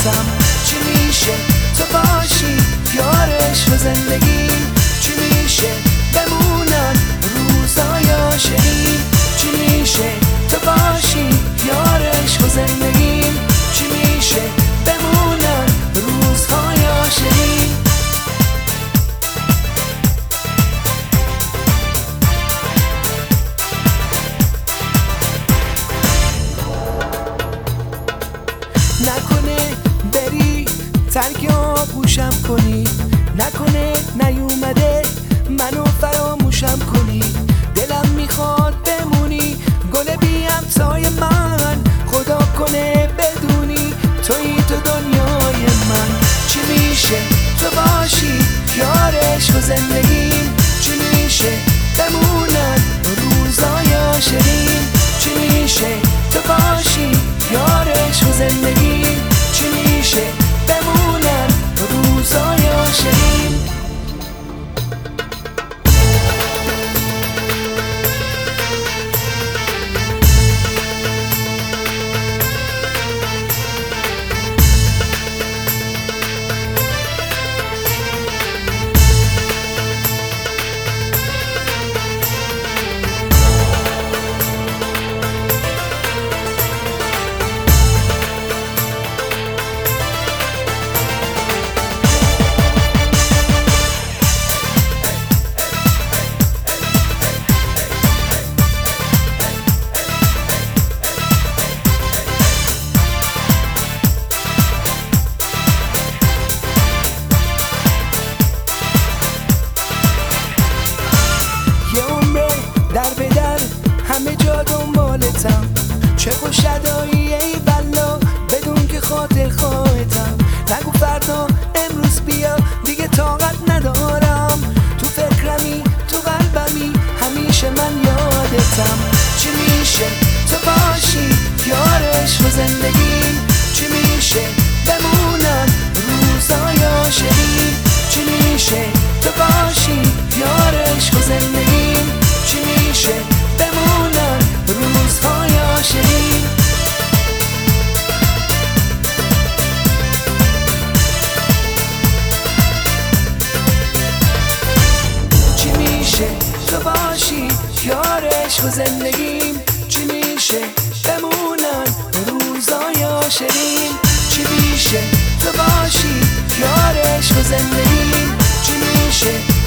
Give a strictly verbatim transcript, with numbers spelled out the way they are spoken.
دلتم. چی میشه تو باشی یار عشق و زندگی؟ چی میشه بمونن روزای عاشقی؟ چی میشه تو باشی یار عشق و زندگی؟ چی میشه بمونن روزهای عاشقی؟ نکنه بری ترک آغوشم کنی، نکنه نیومده منو فراموشم کنی. دلم میخواد بمونی گل بی همتای من، خدا کنه بدونی تویی تو دنیای من. چی میشه تو باشی یار عشق و زندگی؟ چی میشه بمونن روزای عاشقی؟ چی میشه تو باشی یار عشق و زندگی؟ چی میشه بمونن روزای عاشقی؟ در به در همه جا دنبالتم، چه خوش ادایی ای بلا بدون که خاطر خواهتم. نگو فردا امروز بیا دیگه طاقت ندارم، تو فکرمی تو قلبمی همیشه من یادتم. چی میشه تو باشی یار عشق و زندگی؟ چی میشه بمونن روزای عاشقی؟ چی میشه تو باشی یار عشق و زندگی؟ چی میشه بمونن روزهای عاشقی؟ چی میشه تو باشی یار عشق و زندگیم؟ چی میشه بمونن روزهای عاشقی؟ چی میشه تو باشی یار عشق و زندگیم؟ چی میشه